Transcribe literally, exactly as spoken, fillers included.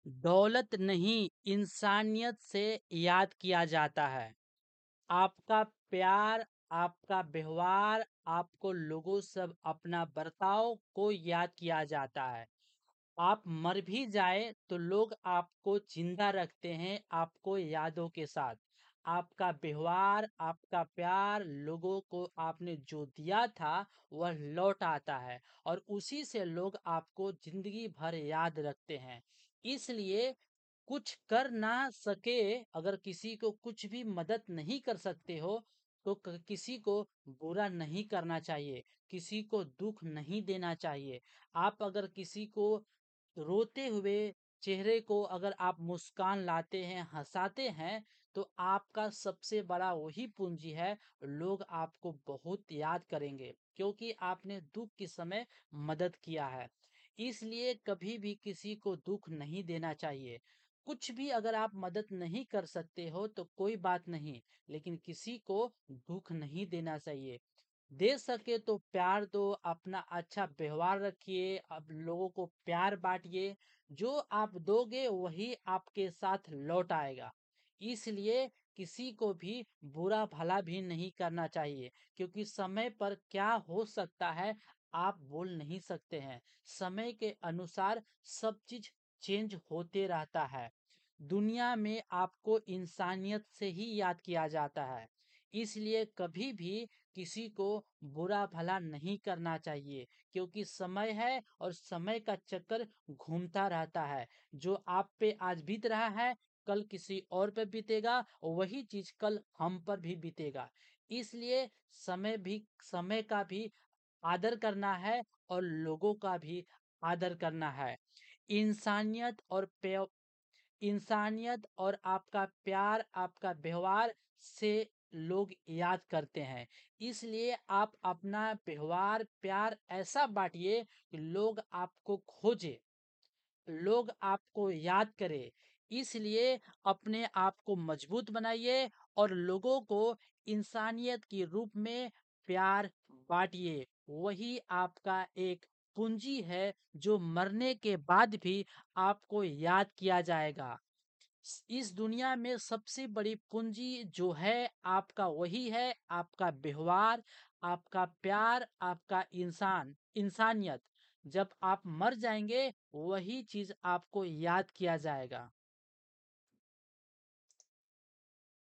दौलत नहीं, इंसानियत से याद किया जाता है। आपका प्यार, आपका व्यवहार, आपको लोगों सब अपना बर्ताव को याद किया जाता है। आप मर भी जाए तो लोग आपको जिंदा रखते हैं आपको यादों के साथ। आपका व्यवहार, आपका प्यार, लोगों को आपने जो दिया था वह लौट आता है और उसी से लोग आपको जिंदगी भर याद रखते हैं। इसलिए कुछ कर ना सके, अगर किसी को कुछ भी मदद नहीं कर सकते हो तो क- किसी को बुरा नहीं करना चाहिए, किसी को दुख नहीं देना चाहिए। आप अगर किसी को रोते हुए चेहरे को अगर आप मुस्कान लाते हैं, हंसाते हैं, तो आपका सबसे बड़ा वही पूंजी है। लोग आपको बहुत याद करेंगे क्योंकि आपने दुख के समय मदद किया है। इसलिए कभी भी किसी को दुख नहीं देना चाहिए। कुछ भी अगर आप मदद नहीं कर सकते हो तो कोई बात नहीं, लेकिन किसी को दुख नहीं देना चाहिए। दे सके तो प्यार दो, अपना अच्छा व्यवहार रखिए, अब लोगों को प्यार बांटिए। जो आप दोगे वही आपके साथ लौट आएगा। इसलिए किसी को भी बुरा भला भी नहीं करना चाहिए, क्योंकि समय पर क्या हो सकता है आप बोल नहीं सकते हैं। समय के अनुसार सब चीज चेंज होते रहता है। दुनिया में आपको इंसानियत से ही याद किया जाता है। इसलिए कभी भी किसी को बुरा भला नहीं करना चाहिए, क्योंकि समय है और समय का चक्कर घूमता रहता है। जो आप पे आज बीत रहा है कल किसी और पे बीतेगा, और वही चीज कल हम पर भी बीतेगा। इसलिए समय भी समय का भी आदर करना है और लोगों का भी आदर करना है। इंसानियत और पे इंसानियत और आपका प्यार, आपका व्यवहार से लोग याद करते हैं। इसलिए आप अपना व्यवहार, प्यार ऐसा बांटिए कि लोग आपको खोजे, लोग आपको याद करे। इसलिए अपने आप को मजबूत बनाइए और लोगों को इंसानियत के रूप में प्यार बांटिए। वही आपका एक पूंजी है जो मरने के बाद भी आपको याद किया जाएगा। स- इस दुनिया में सबसे बड़ी पूंजी जो है आपका वही है आपका व्यवहार, आपका प्यार, आपका इंसान इंसानियत। जब आप मर जाएंगे वही चीज आपको याद किया जाएगा।